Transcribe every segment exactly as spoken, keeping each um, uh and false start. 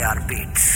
Are beats.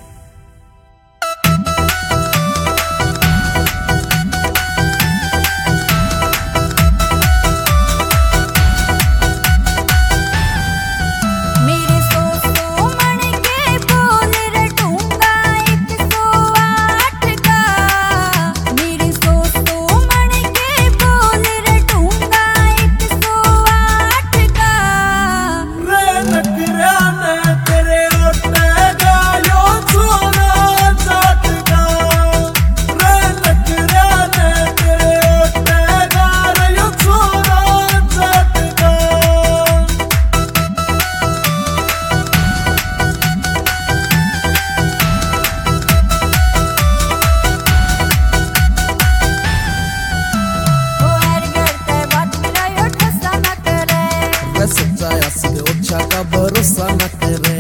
का भरोसा न करे,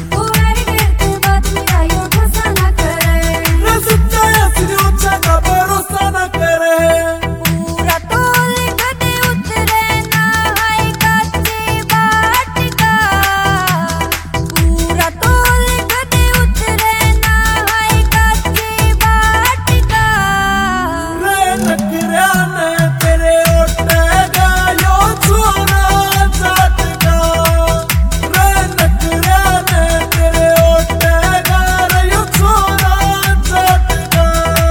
भरोसा न करे। पूरा तोल कदे उतरे ना है कच्ची बाट का, पूरा तोल कदे उतरे ना है कच्ची बाट का। रे नखरा ने तेरे ओटे गायो छोरा झटका, रे नखरा ने तेरे ओटे गायो छोरा झटका।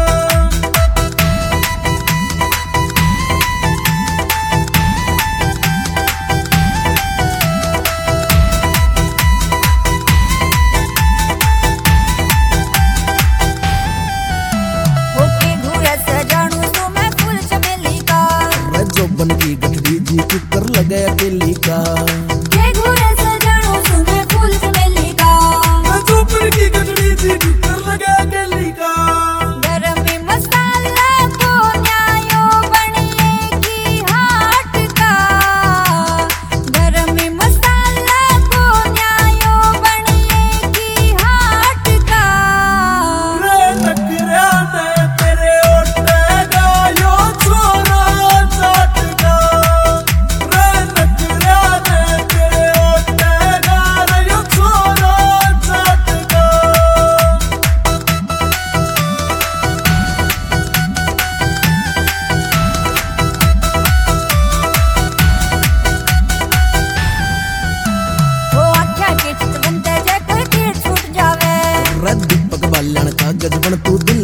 होके घूरे सजानू सो मैं फूल चमेली का, जो बन की गठड़ी जी कुकर लगे केली का। के घूरे सजानू सो मैं फूल चमेली का, जो बन की गठड़ी जी कुकर लगे केली का। गरम मसाला तो न्यायो बनिए की हाट का, गरम मसाला तो न्यायो बनिए की हाट का। रे नखरा ने तेरे ओटे गायो छोरा झटका, रे नखरा ने तेरे ओटे गायो छोरा झटका। वो आख्या के चित बनते जे कोई तीर छूट जावे, दीपक बालन का गजबन तू दिल